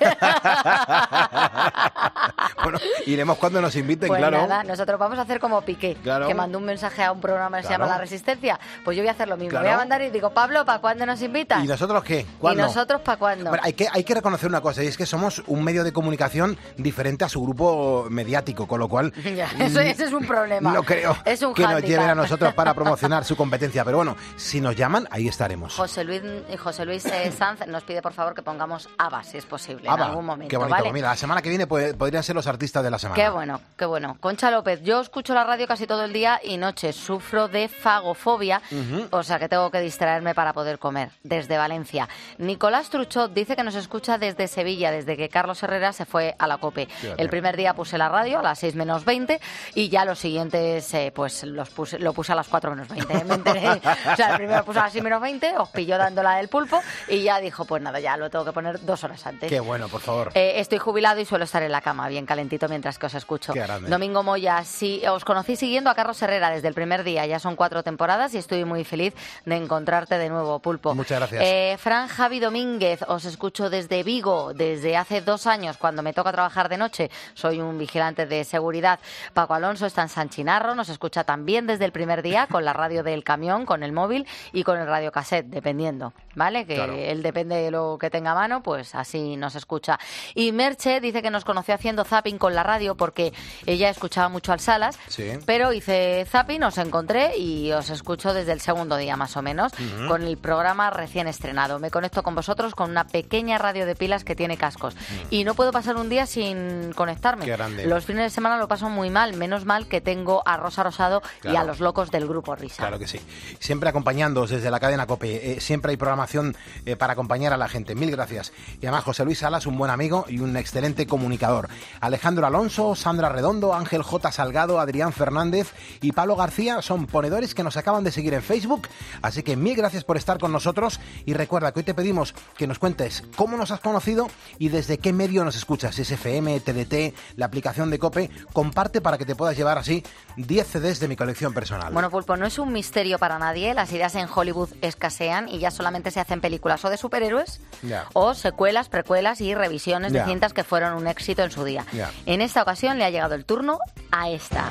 Bueno, iremos cuando nos inviten, Pues claro. nada, nosotros vamos a hacer como Piqué, Claro. que mandó un mensaje a un programa que se Claro. llama La Resistencia. Pues yo voy a hacer lo mismo. Claro. Voy a mandar y digo, Pablo, ¿para cuándo nos invitas? ¿Y nosotros qué? ¿Y ¿Cuándo? nosotros para cuándo? Bueno, hay que reconocer una cosa, y es que somos un medio de comunicación diferente a su grupo mediático, con lo cual Ya, ese es un problema. no creo Es un que nos hándicap. lleven a nosotros para promocionar su competencia. Pero bueno, si nos llaman, ahí estaremos. José Luis Sanz nos pide, por favor, que pongamos ABBA, si es posible, ABBA, en algún momento, qué bonito. ¿vale? Mira, la semana que viene podrían ser los artistas de la semana. Qué bueno, qué bueno. Concha López, yo escucho la radio casi todo el día y noche. Sufro de fagofobia, o sea que tengo que distraerme para poder comer. Desde Valencia. Nicolás Truchot dice que nos escucha desde Sevilla, desde que Carlos Herrera se fue a la COPE. Fíjate. El primer día puse la radio a las 6 menos 20 y ya los siguientes pues lo puse a las 4 menos 20. Me enteré. O sea, el primero puse a las 6 menos 20, os pilló dándola del Pulpo y ya dijo, pues nada, ya lo tengo que poner 2 horas antes. Qué bueno, por favor. Estoy jubilado y suelo estar en la cama, bien calentito mientras que os escucho. Qué grande. Domingo Moya, sí, os conocí siguiendo a Carlos Herrera desde el primer día, ya son 4 temporadas y estoy muy feliz de encontrarte de nuevo, Pulpo. Muchas gracias. Fran Javi Domínguez, os escucho desde Vigo, desde hace 2 años, cuando me toca trabajar de noche, soy un vigilante de seguridad. Paco Alonso está en San Chinarro, nos escucha también desde el primer día con la radio del camión, con el móvil y con el radiocassette, dependiendo, ¿vale? Que Claro. él depende de lo que tenga a mano, pues así nos escucha. Y Merche dice que nos conoció haciendo zapping con la radio porque ella escuchaba mucho al Salas, Sí. pero hice zapping, os encontré y os escucho desde el segundo día más o menos, con el programa recién estrenado. Me conecto con vosotros con una pequeña radio de pilas que tiene cascos y no puedo pasar un día sin conectarme. Qué grande. Los fines de semana lo paso muy mal, menos mal que tengo a Rosa Rosado y Claro. a los locos del grupo Risa. Claro que sí. Siempre acompañándoos desde la cadena COPE. Siempre hay programación para acompañar a la gente. Mil gracias. Y además José Luis Salas, un buen amigo y un excelente comunicador. Alejandro Alonso, Sandra Redondo, Ángel J. Salgado, Adrián Fernández y Pablo García son ponedores que nos acaban de seguir en Facebook. Así que mil gracias por estar con nosotros. Y recuerda que hoy te pedimos que nos cuentes cómo nos has conocido y desde qué medio nos escuchas. Si es FM, TDT, la aplicación de COPE. Comparte para que te puedas llevar así 10 CDs de mi colección personal. Bueno, Pulpo, no es un misterio para nadie. Las ideas en Hollywood escasean y ya solamente se hacen películas o de superhéroes Ya. o secuelas, precuelas y revisiones Ya. de cintas que fueron un éxito en su día. Ya. En esta ocasión le ha llegado el turno a esta.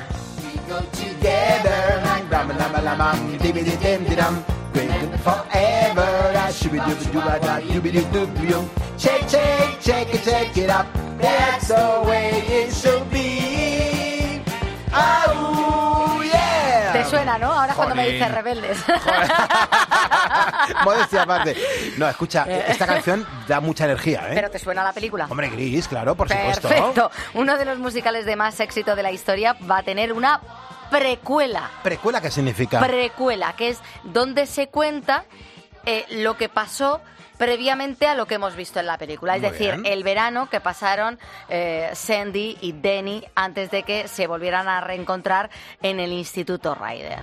¿Te suena, no? Ahora cuando me Jolín. dices rebeldes. Modestia aparte. No, escucha, esta canción da mucha energía, ¿eh? Pero te suena la película. Hombre, Gris, claro, por supuesto. Perfecto. Uno de los musicales de más éxito de la historia va a tener una precuela. ¿Precuela qué significa? Precuela, que es donde se cuenta lo que pasó previamente a lo que hemos visto en la película. Es Muy decir, bien. el verano que pasaron Sandy y Denny antes de que se volvieran a reencontrar en el Instituto Ryder.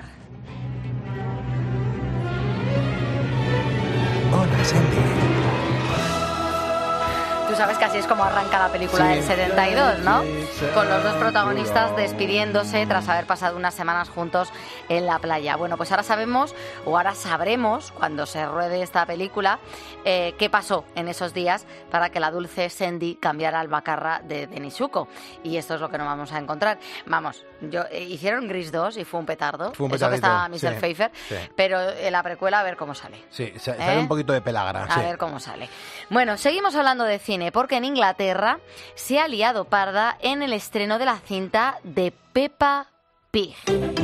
Hola, Sandy. Tú sabes que así es como arranca la película Sí. del 72, ¿no? Con los dos protagonistas despidiéndose tras haber pasado unas semanas juntos en la playa. Bueno, pues ahora sabemos, o ahora sabremos, cuando se ruede esta película, qué pasó en esos días para que la dulce Sandy cambiara al macarra de Denisuko. Y esto es lo que nos vamos a encontrar. Vamos, hicieron Gris 2 y fue un petardo. Fue un Eso que petardito, estaba Mr. sí, Pfeiffer. sí. Pero en la precuela a ver cómo sale. Sí, sale un poquito de pelagra. A sí. ver cómo sale. Bueno, seguimos hablando de cine, porque en Inglaterra se ha liado parda en el estreno de la cinta de Peppa Pig.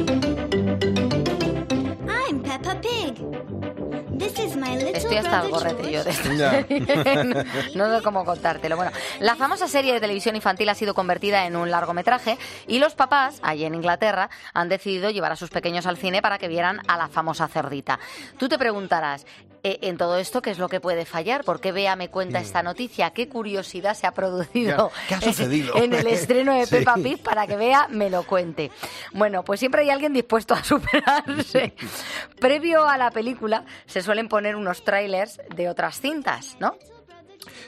I'm Peppa Pig. This is my little Estoy hasta el brother gorrete yo de esto. Ya. No sé cómo contártelo. Bueno, la famosa serie de televisión infantil ha sido convertida en un largometraje y los papás, allí en Inglaterra, han decidido llevar a sus pequeños al cine para que vieran a la famosa cerdita. Tú te preguntarás, en todo esto, ¿qué es lo que puede fallar? ¿Por qué Bea me cuenta esta noticia? ¿Qué curiosidad se ha producido ¿Qué ha sucedido? en el estreno de Sí. Peppa Pig para que Bea me lo cuente? Bueno, pues siempre hay alguien dispuesto a superarse. Previo a la película se suelen poner unos trailers de otras cintas, ¿no?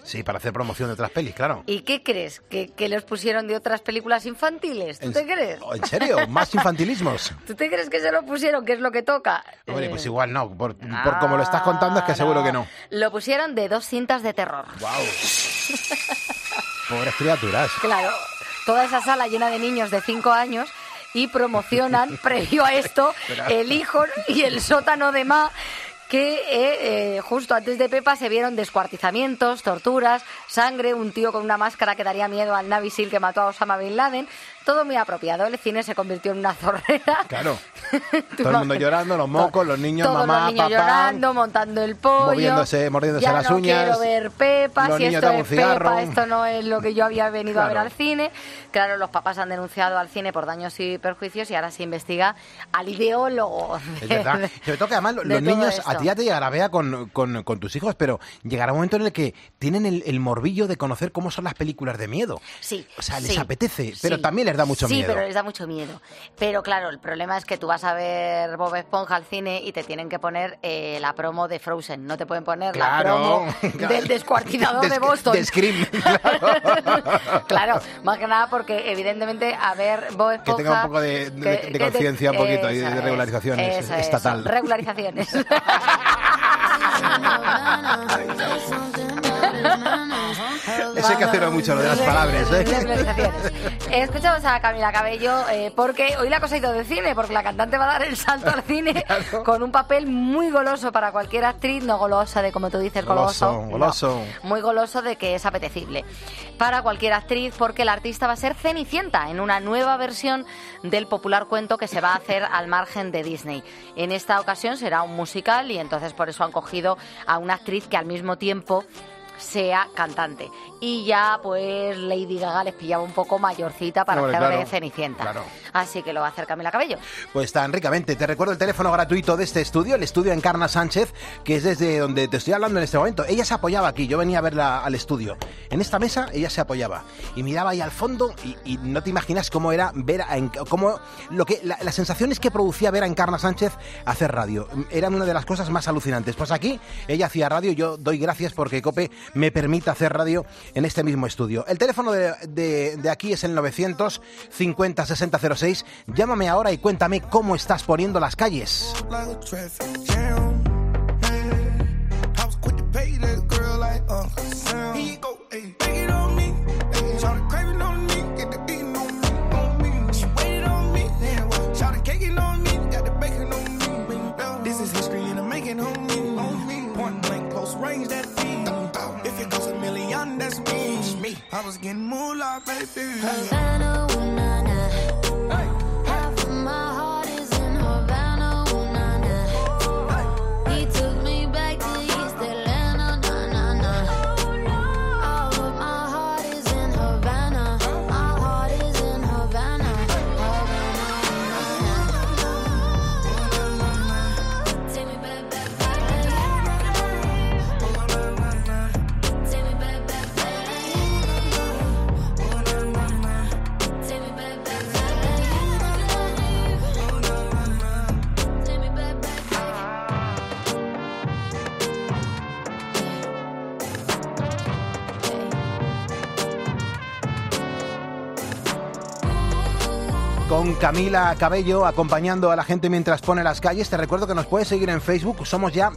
Sí, para hacer promoción de otras pelis, claro. ¿Y qué crees? ¿Que los pusieron de otras películas infantiles? ¿Tú te crees? ¿En serio? ¿Más infantilismos? ¿Tú te crees que se lo pusieron? ¿Qué es lo que toca? Hombre, pues igual no. Por como lo estás contando es que seguro que no. Lo pusieron de 2 cintas de terror. ¡Guau! Pobres criaturas. Claro, toda esa sala llena de niños de 5 años y promocionan, previo a esto, el hijo y el sótano de Ma, que justo antes de Pepa se vieron descuartizamientos, torturas, sangre, un tío con una máscara que daría miedo al Navy SEAL que mató a Osama Bin Laden. Todo muy apropiado. El cine se convirtió en una zorrera. Claro. Todo el mundo llorando, los mocos, los niños, todos mamá, los niños papá. Llorando, montando el pollo. Mordiéndose ya las no uñas. Quiero ver Pepa, si esto es cigarro. Pepa, esto no es lo que yo había venido a ver al cine. Claro, los papás han denunciado al cine por daños y perjuicios y ahora se investiga al ideólogo. Es verdad. Sobre todo que además los niños, a ti ya te llegará Bea con tus hijos, pero llegará un momento en el que tienen el morbillo de conocer cómo son las películas de miedo. Sí. O sea, les apetece, pero también les da mucho miedo. Sí, pero les da mucho miedo. Pero claro, el problema es que tú vas a ver Bob Esponja al cine y te tienen que poner la promo de Frozen. No te pueden poner la promo del descuartizador de Boston. De Scream, claro. Claro, más que nada porque evidentemente a ver Bob Esponja... Que tenga un poco de conciencia, un poquito, y de regularizaciones estatal. Regularizaciones. Eso hay que hacerlo mucho, lo de las palabras, Escuchamos a Camila Cabello porque hoy la cosa ha ido de cine, porque la cantante va a dar el salto al cine con un papel muy goloso para cualquier actriz, no golosa de como tú dices, goloso. No, muy goloso de que es apetecible para cualquier actriz, porque la artista va a ser Cenicienta en una nueva versión del popular cuento que se va a hacer al margen de Disney. En esta ocasión será un musical y entonces por eso han cogido a una actriz que al mismo tiempo sea cantante. Y ya pues Lady Gaga les pillaba un poco mayorcita para hacer de Cenicienta. Claro. Así que lo va a hacer Camila Cabello. Pues tan ricamente. Te recuerdo el teléfono gratuito de este estudio, el estudio Encarna Sánchez, que es desde donde te estoy hablando en este momento. Ella se apoyaba aquí, yo venía a verla al estudio. En esta mesa ella se apoyaba y miraba ahí al fondo y no te imaginas cómo era ver las sensaciones que producía ver a Encarna Sánchez hacer radio. Eran una de las cosas más alucinantes. Pues aquí ella hacía radio, yo doy gracias porque COPE me permite hacer radio en este mismo estudio. El teléfono de aquí es el 950 6006. Llámame ahora y cuéntame cómo estás poniendo las calles. I was getting moolah, baby. Havana, ooh, nah, nah. Half of my heart is in Havana, ooh, nah, nah. He took me back to East Atlanta, nah, nah, nah. All of my heart is in Havana. My heart is in Havana, Havana, take me back, back, back. Take me back, back, back. Con Camila Cabello acompañando a la gente mientras pone las calles. Te recuerdo que nos puedes seguir en Facebook. Somos ya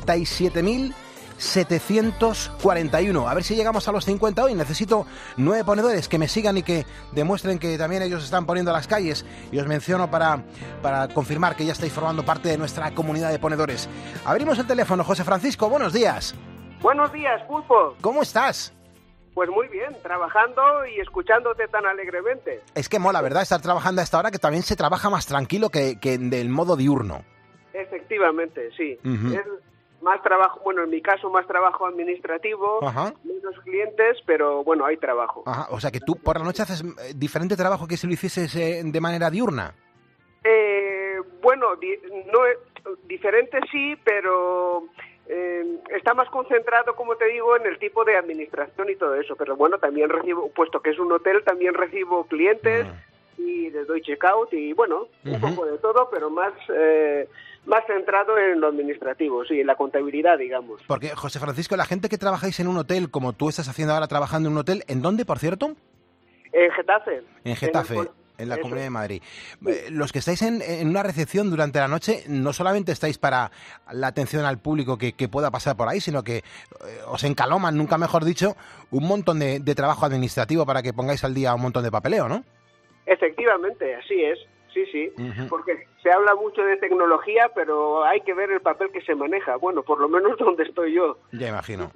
37.741. A ver si llegamos a los 50 hoy. Necesito 9 ponedores que me sigan y que demuestren que también ellos están poniendo las calles. Y os menciono para confirmar que ya estáis formando parte de nuestra comunidad de ponedores. Abrimos el teléfono. José Francisco, buenos días. Buenos días, Pulpo. ¿Cómo estás? Pues muy bien, trabajando y escuchándote tan alegremente. Es que mola, ¿verdad? Estar trabajando a esta hora, que también se trabaja más tranquilo que del modo diurno. Efectivamente, sí. Es más trabajo, bueno, en mi caso más trabajo administrativo, menos clientes, pero bueno, hay trabajo. Ajá. O sea que tú por la noche haces diferente trabajo que si lo hicieses de manera diurna. Bueno, diferente sí, pero... está más concentrado, como te digo, en el tipo de administración y todo eso, pero bueno, también recibo, puesto que es un hotel, también recibo clientes y les doy check-out y bueno, un poco de todo, pero más centrado en lo administrativo, sí, en la contabilidad, digamos. Porque, José Francisco, la gente que trabajáis en un hotel, como tú estás haciendo ahora trabajando en un hotel, ¿en dónde, por cierto? En Getafe. En Getafe. En la Comunidad de Madrid. Los que estáis en una recepción durante la noche, no solamente estáis para la atención al público que pueda pasar por ahí, sino que os encaloman, nunca mejor dicho, un montón de trabajo administrativo para que pongáis al día un montón de papeleo, ¿no? Efectivamente, así es. Sí, porque se habla mucho de tecnología, pero hay que ver el papel que se maneja. Bueno, por lo menos donde estoy yo. Ya imagino.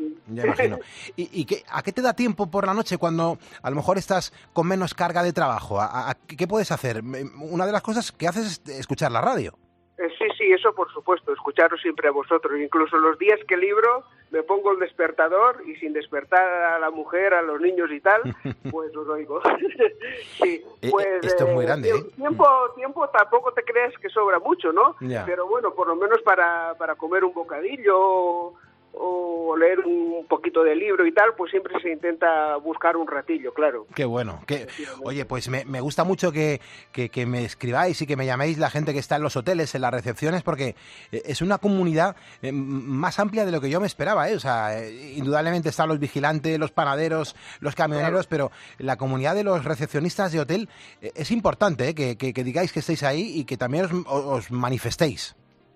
¿Y a qué te da tiempo por la noche cuando a lo mejor estás con menos carga de trabajo? ¿A qué puedes hacer? Una de las cosas que haces es escuchar la radio. Sí, eso por supuesto, escucharos siempre a vosotros. Incluso los días que libro me pongo el despertador y sin despertar a la mujer, a los niños y tal, pues os oigo. Sí, pues, esto es muy grande, ¿eh? Tiempo tampoco te creas que sobra mucho, ¿no? Ya. Pero bueno, por lo menos para comer un bocadillo o leer un poquito de libro y tal, pues siempre se intenta buscar un ratillo, claro. Qué bueno. Oye, pues me gusta mucho que me escribáis y que me llaméis la gente que está en los hoteles, en las recepciones, porque es una comunidad más amplia de lo que yo me esperaba, ¿eh? O sea, indudablemente están los vigilantes, los panaderos, los camioneros, pero la comunidad de los recepcionistas de hotel es importante, ¿eh? Que digáis que estáis ahí y que también os manifestéis.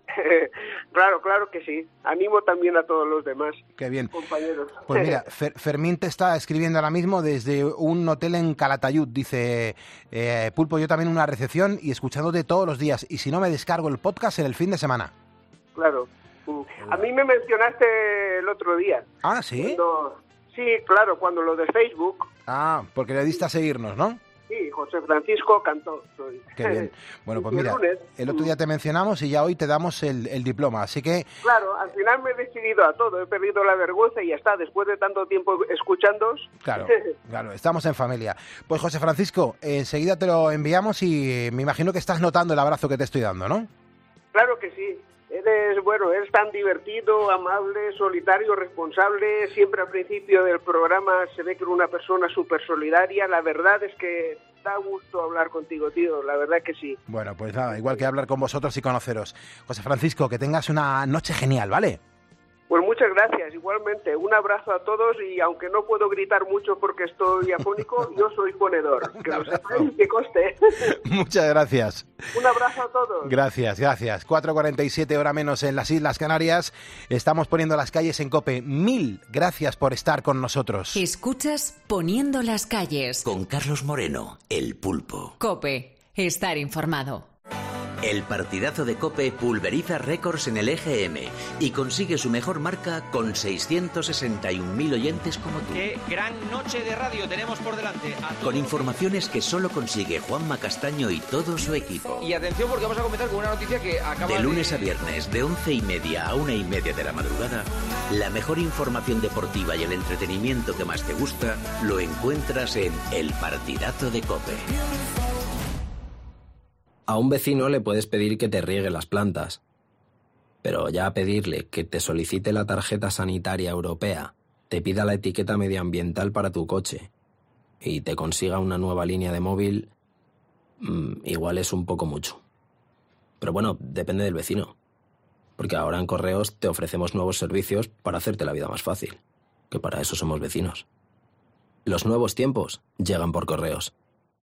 Claro que sí. Animo también a todos los demás. Qué bien. Compañeros. Pues mira, Fermín te está escribiendo ahora mismo desde un hotel en Calatayud. Dice, Pulpo, yo también una recepción y escuchándote todos los días. Y si no, me descargo el podcast en el fin de semana. Claro. A mí me mencionaste el otro día. Ah, ¿sí? Sí, claro, cuando lo de Facebook. Ah, porque le diste a seguirnos, ¿no? Sí, José Francisco Cantó soy. Qué bien. Bueno, pues mira, el otro día te mencionamos y ya hoy te damos el diploma, así que... Claro, al final me he decidido a todo, he perdido la vergüenza y ya está, después de tanto tiempo escuchándoos. Claro, estamos en familia. Pues José Francisco, enseguida te lo enviamos y me imagino que estás notando el abrazo que te estoy dando, ¿no? Claro que sí. Eres tan divertido, amable, solidario, responsable. Siempre al principio del programa se ve que eres una persona súper solidaria. La verdad es que da gusto hablar contigo, tío. La verdad que sí. Bueno, pues nada, igual que hablar con vosotros y conoceros. José Francisco, que tengas una noche genial, ¿vale? Pues muchas gracias, igualmente. Un abrazo a todos y aunque no puedo gritar mucho porque estoy afónico, yo soy ponedor. Que lo sepáis, que coste. Muchas gracias. Un abrazo a todos. Gracias. 4:47 hora menos en las Islas Canarias. Estamos poniendo las calles en COPE. 1000 gracias por estar con nosotros. Escuchas Poniendo las calles. Con Carlos Moreno, el Pulpo. COPE. Estar informado. El partidazo de COPE pulveriza récords en el EGM y consigue su mejor marca con 661.000 oyentes como tú. ¡Qué gran noche de radio tenemos por delante! Con informaciones que solo consigue Juanma Castaño y todo su equipo. Y atención porque vamos a comenzar con una noticia que acaba de lunes a viernes, de 11:30 a 1:30 de la madrugada, la mejor información deportiva y el entretenimiento que más te gusta lo encuentras en El Partidazo de COPE. A un vecino le puedes pedir que te riegue las plantas, pero ya pedirle que te solicite la tarjeta sanitaria europea, te pida la etiqueta medioambiental para tu coche y te consiga una nueva línea de móvil, igual es un poco mucho. Pero bueno, depende del vecino, porque ahora en Correos te ofrecemos nuevos servicios para hacerte la vida más fácil, que para eso somos vecinos. Los nuevos tiempos llegan por Correos.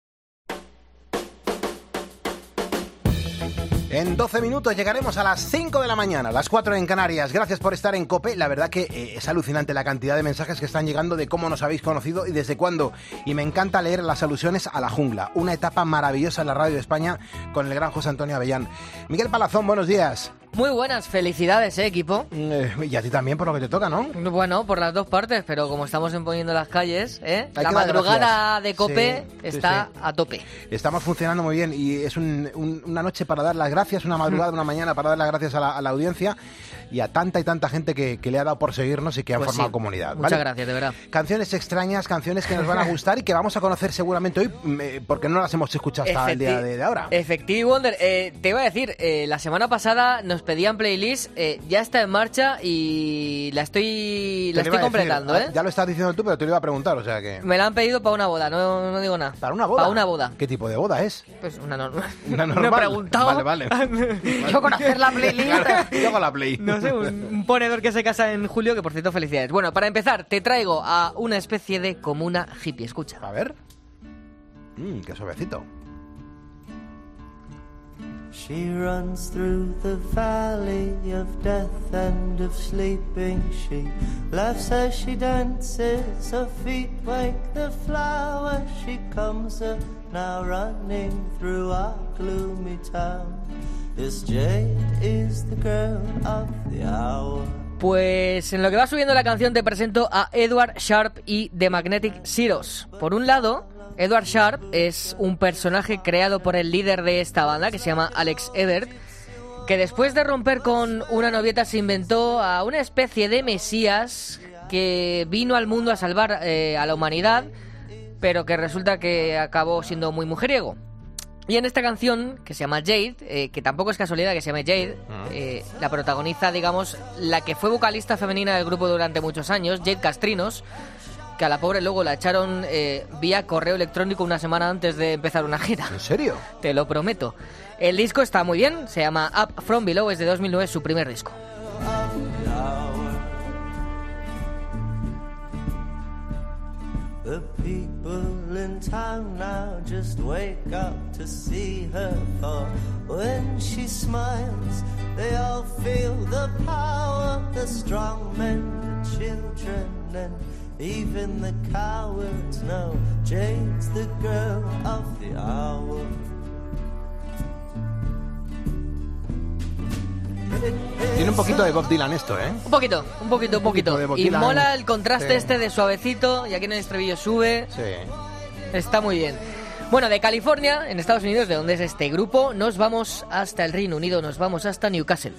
En 12 minutos llegaremos a las 5 de la mañana, las 4 en Canarias. Gracias por estar en COPE. La verdad que es alucinante la cantidad de mensajes que están llegando de cómo nos habéis conocido y desde cuándo. Y me encanta leer las alusiones a la jungla. Una etapa maravillosa en la radio de España con el gran José Antonio Avellán. Miguel Palazón, buenos días. Muy buenas, felicidades, equipo. Y a ti también por lo que te toca, ¿no? Bueno, por las dos partes, pero como estamos en Poniendo las calles, la madrugada de COPE está a tope. Estamos funcionando muy bien y es una noche para dar las gracias, una madrugada, una mañana para dar las gracias a la audiencia. y a tanta y tanta gente que le ha dado por seguirnos y que han Pues formado sí. comunidad. ¿vale? Muchas gracias, de verdad. Canciones extrañas, canciones que nos van a gustar y que vamos a conocer seguramente hoy, porque no las hemos escuchado hasta el día de ahora. Effective Wonder. Te iba a decir, la semana pasada nos pedían playlist, ya está en marcha y la estoy completando, ¿eh? Ya lo estás diciendo tú, pero te lo iba a preguntar, o sea que... Me la han pedido para una boda, no digo nada. ¿Para una boda? Para una boda. ¿Qué tipo de boda es? Pues una normal. Una normal. Me he preguntado. Vale. Yo con hacer la playlist. Claro, yo hago la play. No sé, un ponedor que se casa en julio, que por cierto, felicidades. Bueno, para empezar, te traigo a una especie de comuna hippie, escucha. A ver. Qué suavecito. She runs through the valley of death and of sleeping. She laughs as she dances, her feet wake the flowers. She comes up now running through our gloomy town. This Jade is the girl of the hour. Pues en lo que va subiendo la canción te presento a Edward Sharpe y The Magnetic Zeros. Por un lado, Edward Sharpe es un personaje creado por el líder de esta banda, que se llama Alex Ebert, que después de romper con una novieta se inventó a una especie de mesías que vino al mundo a salvar a la humanidad, pero que resulta que acabó siendo muy mujeriego. Y en esta canción, que se llama Jade, que tampoco es casualidad que se llame Jade, la protagoniza, digamos, la que fue vocalista femenina del grupo durante muchos años, Jade Castrinos, que a la pobre luego la echaron vía correo electrónico una semana antes de empezar una gira. ¿En serio? Te lo prometo. El disco está muy bien, se llama Up From Below, es de 2009, es su primer disco. The people in town now just wake up to see her, for when she smiles they all feel the power, the strong men, the children, and even the cowards know Jade's the girl of the hour. Tiene un poquito de Bob Dylan esto, ¿eh? Un poquito. Y mola el contraste sí. de suavecito, y aquí en el estribillo sube. Sí. Está muy bien. Bueno, de California, en Estados Unidos, de donde es este grupo, nos vamos hasta el Reino Unido, nos vamos hasta Newcastle.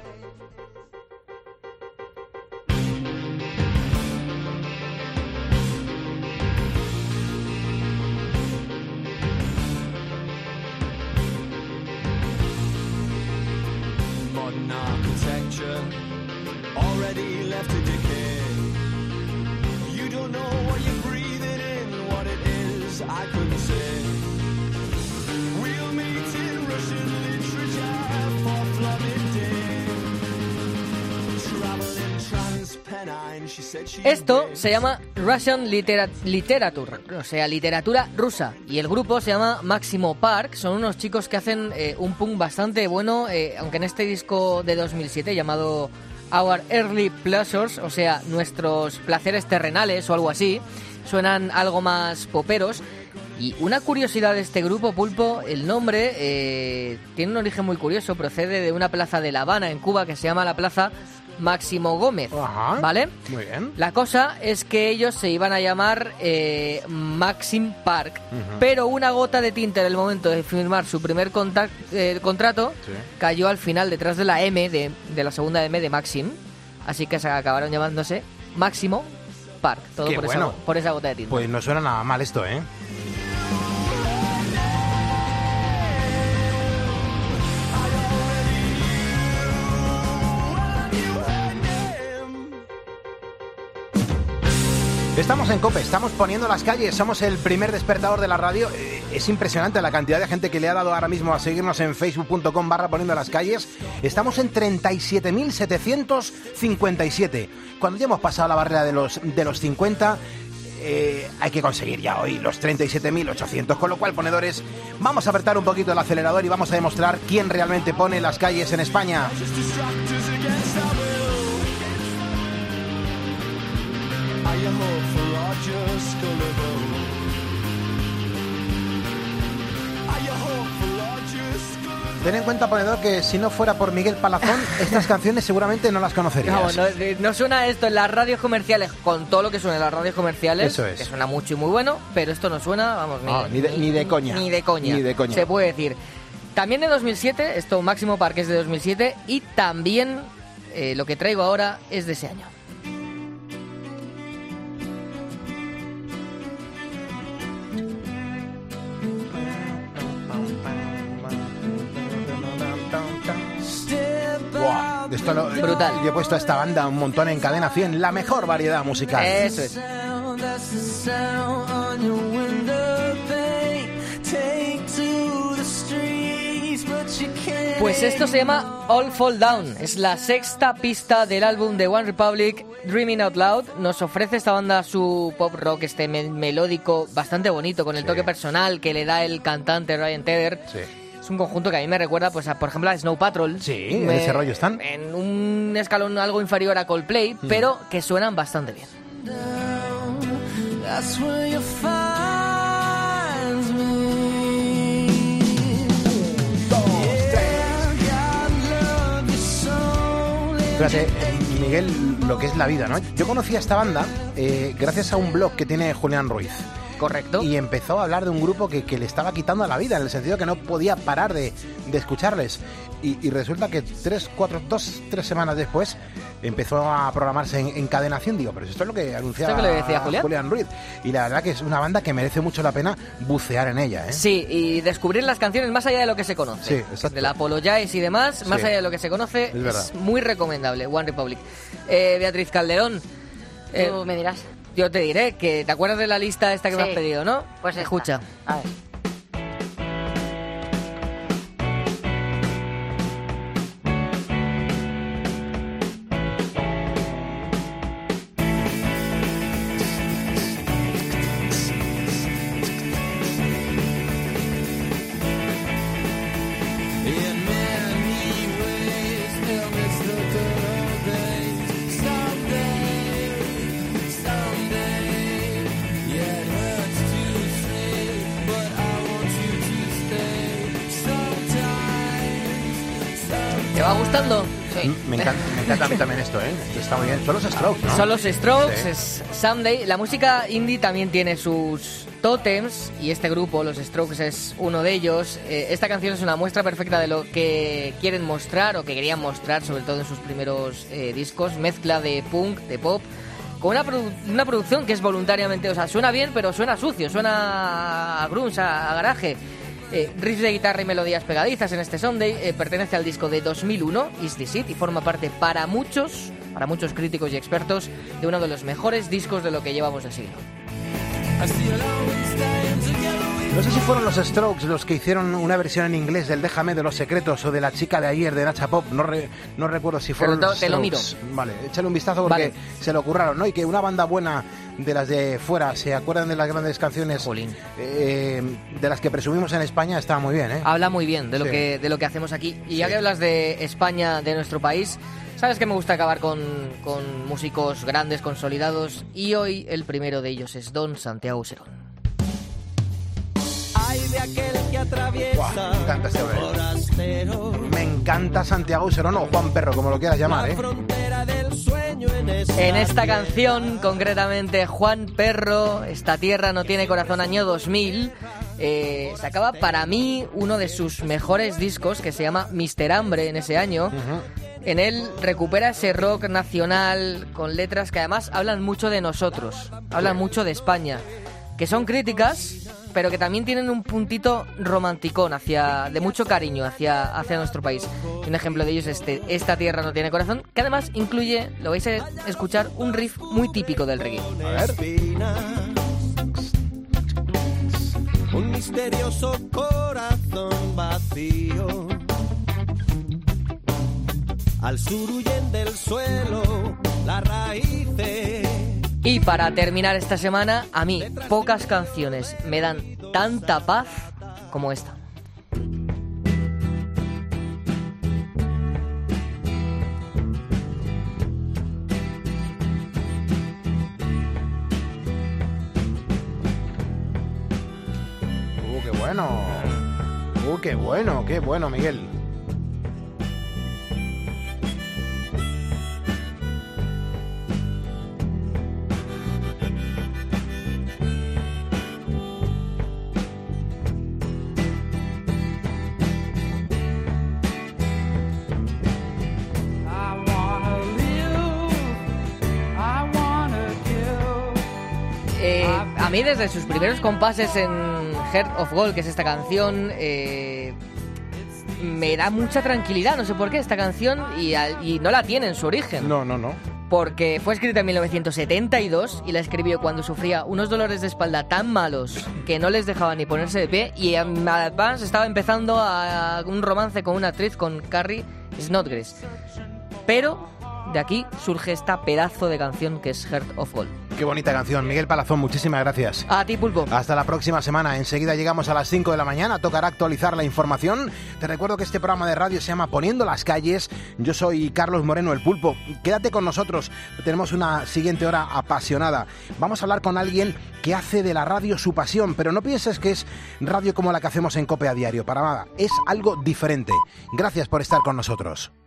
Modern architecture already left to decay. You don't know what you're breathing in, what it is, I couldn't say. We'll meet in Russian literature for Florida. Traveling Transpennine, she said she... Esto se llama Russian Literature, o sea, literatura rusa. Y el grupo se llama Maximo Park. Son unos chicos que hacen un punk bastante bueno, aunque en este disco de 2007 llamado Our Early Pleasures, o sea, nuestros placeres terrenales o algo así, suenan algo más poperos. Y una curiosidad de este grupo, Pulpo, el nombre tiene un origen muy curioso, procede de una plaza de La Habana, en Cuba, que se llama la Plaza Máximo Gómez. Ajá, ¿vale? Muy bien. La cosa es que ellos se iban a llamar Maxim Park, pero una gota de tinta en el momento de firmar su primer contrato cayó al final detrás de la M, de la segunda M de Maxim, así que se acabaron llamándose Máximo Park, todo Qué por, bueno. por esa gota de tinta. Pues no suena nada mal esto, ¿eh? Estamos en COPE, estamos poniendo las calles, somos el primer despertador de la radio. Es impresionante la cantidad de gente que le ha dado ahora mismo a seguirnos en facebook.com/poniendo las calles. Estamos en 37.757. Cuando ya hemos pasado la barrera de los 50, hay que conseguir ya hoy los 37.800. Con lo cual, ponedores, vamos a apretar un poquito el acelerador y vamos a demostrar quién realmente pone las calles en España. Ten en cuenta, ponedor, que si no fuera por Miguel Palazón, estas canciones seguramente no las conocerías. No suena esto en las radios comerciales, con todo lo que suena en las radios comerciales. Eso es. Que suena mucho y muy bueno, pero esto no suena, vamos, ni de coña. Ni de coña. Ni de coña. Se puede decir. También de 2007, esto Máximo Park es de 2007, y también lo que traigo ahora es de ese año. Buah, Brutal. Yo he puesto a esta banda un montón en Cadena 100, la mejor variedad musical. Eso es. Pues esto se llama All Fall Down. Es la sexta pista del álbum de One Republic, Dreaming Out Loud. Nos ofrece esta banda su pop rock, melódico, bastante bonito, con el toque personal que le da el cantante Ryan Tedder. Sí. Es un conjunto que a mí me recuerda, pues, por ejemplo, a Snow Patrol. Sí, en ese rollo están. En un escalón algo inferior a Coldplay, pero que suenan bastante bien. That's where you find me. Fíjate, Miguel, lo que es la vida, ¿no? Yo conocí a esta banda gracias a un blog que tiene Julián Ruiz. Correcto. Y empezó a hablar de un grupo que le estaba quitando la vida, en el sentido que no podía parar de escucharles. Y resulta que 3 semanas después empezó a programarse en Cadena 100. Digo, pero esto es lo que anunciaba ¿Esto que le decía Julián Ruiz. Y la verdad que es una banda que merece mucho la pena bucear en ella, ¿eh? Sí, y descubrir las canciones más allá de lo que se conoce. Sí, exacto. De la Apologize y demás, más Sí. allá de lo que se conoce, Es muy recomendable, One Republic. Beatriz Calderón. Tú me dirás. Yo te diré que te acuerdas de la lista esta que me has Sí. pedido, ¿no? Pues esta. Escucha. A ver. ¿Te va gustando? Me encanta a mí también esto, ¿eh? Está muy bien. Son los Strokes, ¿no? Son los Strokes, Sí. es Someday. La música indie también tiene sus tótems y este grupo, los Strokes, es uno de ellos. Esta canción es una muestra perfecta de lo que quieren mostrar o que querían mostrar, sobre todo en sus primeros discos. Mezcla de punk, de pop, con una producción que es voluntariamente, o sea, suena bien, pero suena sucio, suena a grunge, a garaje. Riffs de guitarra y melodías pegadizas en este Someday. Pertenece al disco de 2001, Is This It, y forma parte para muchos críticos y expertos de uno de los mejores discos de lo que llevamos de siglo. No sé si fueron los Strokes los que hicieron una versión en inglés del Déjame de los Secretos o de La chica de ayer de Nacha Pop. No recuerdo si fueron los te lo Strokes. Vale, échale un vistazo porque se lo ocurraron, ¿no? Y que una banda buena de las de fuera se acuerdan de las grandes canciones de las que presumimos en España, está muy bien, ¿eh? Habla muy bien de lo, Sí. de lo que hacemos aquí. Y ya que hablas de España, de nuestro país, sabes que me gusta acabar con músicos grandes, consolidados, y hoy el primero de ellos es Don Santiago Serón. Hay de aquel que atraviesa. Buah, me encanta este hombre. Me encanta Santiago Serón o Juan Perro, como lo quieras llamar, ¿eh? En esta canción, concretamente, Juan Perro, Esta tierra no tiene corazón, año 2000, sacaba para mí uno de sus mejores discos, que se llama Mister Hambre, en ese año. En él recupera ese rock nacional con letras que además hablan mucho de nosotros, hablan mucho de España, que son críticas, pero que también tienen un puntito romanticón, de mucho cariño hacia nuestro país. Y un ejemplo de ello es Esta tierra no tiene corazón, que además incluye, lo vais a escuchar, un riff muy típico del reggae. A ver. Un misterioso corazón vacío. Al sur huyen del suelo las raíces. Y para terminar esta semana, a mí pocas canciones me dan tanta paz como esta. Qué bueno. Qué bueno, Miguel. A mí desde sus primeros compases en Heart of Gold, que es esta canción, me da mucha tranquilidad, no sé por qué, esta canción, y no la tiene en su origen. No. Porque fue escrita en 1972 y la escribió cuando sufría unos dolores de espalda tan malos que no les dejaban ni ponerse de pie, y además estaba empezando un romance con una actriz, con Carrie Snodgrass. Pero de aquí surge esta pedazo de canción que es Heart of Gold. Qué bonita canción. Miguel Palazón, muchísimas gracias. A ti, Pulpo. Hasta la próxima semana. Enseguida llegamos a las 5 de la mañana. Tocará actualizar la información. Te recuerdo que este programa de radio se llama Poniendo las calles. Yo soy Carlos Moreno, el Pulpo. Quédate con nosotros. Tenemos una siguiente hora apasionada. Vamos a hablar con alguien que hace de la radio su pasión, pero no pienses que es radio como la que hacemos en COPE a diario. Para nada. Es algo diferente. Gracias por estar con nosotros.